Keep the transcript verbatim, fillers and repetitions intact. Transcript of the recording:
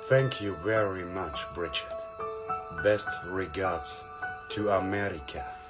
Thank you very much, Bridget. Best regards to America.